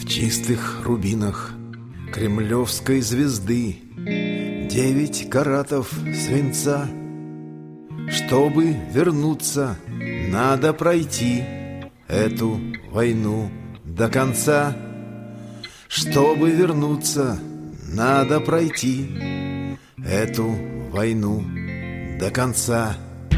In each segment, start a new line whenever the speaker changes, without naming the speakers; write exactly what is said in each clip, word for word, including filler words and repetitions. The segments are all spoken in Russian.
В чистых рубинах кремлевской звезды девять каратов свинца. Чтобы вернуться, надо пройти эту войну до конца. Чтобы вернуться, надо пройти эту войну до конца.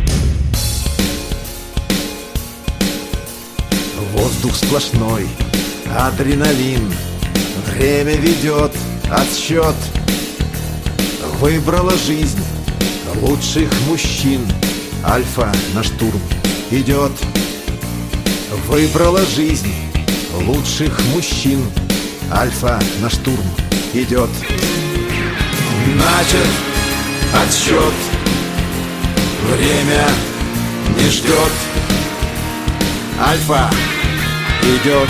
Воздух сплошной, адреналин, время ведет отсчет. Выбрала жизнь лучших мужчин, альфа на штурм идет. Выбрала жизнь лучших мужчин, альфа на штурм идет. Начат отсчет, время не ждет. Альфа идет,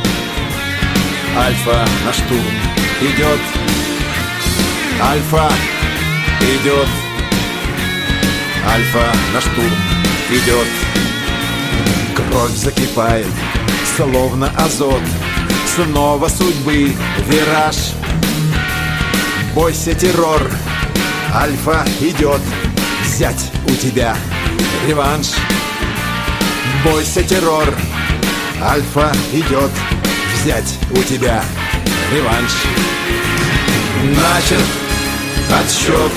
альфа на штурм идет. Альфа идет, альфа на штурм идет. Кровь закипает, словно азот, снова судьбы вираж. Бойся, террор, альфа идет, взять у тебя реванш. Бойся, террор, альфа идет, взять у тебя реванш. Начат отсчет,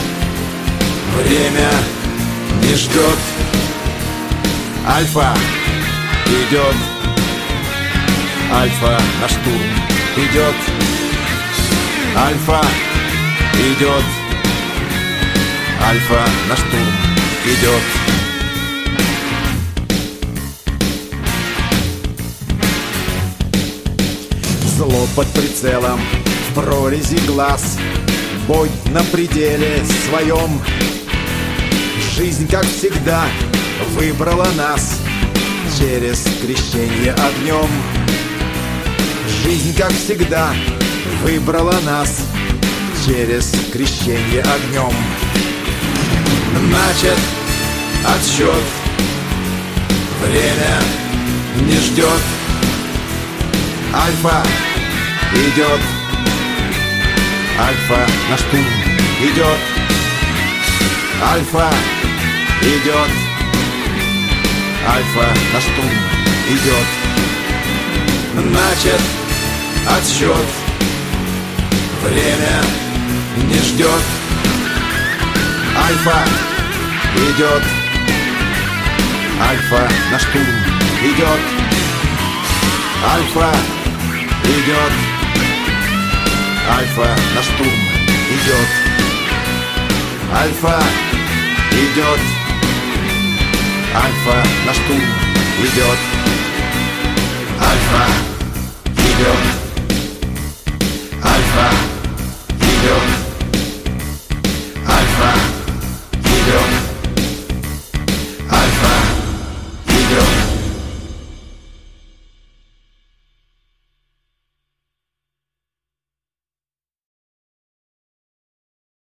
время не ждет. Альфа идет, альфа на штурм идет. Альфа идет, альфа на штурм идет. Зло под прицелом, в прорези глаз, бой на пределе своем. Жизнь, как всегда, выбрала нас через крещение огнем. Жизнь, как всегда, выбрала нас через крещение огнем. Начат отсчет, время не ждет. Альфа идет, альфа на штурм идет. Альфа идет, альфа на штурм идет. Начат отсчет, время не ждет. Альфа идет, альфа на штурм идет. Альфа идет, альфа на штурм идет. Альфа идет, альфа на штурм идет. Альфа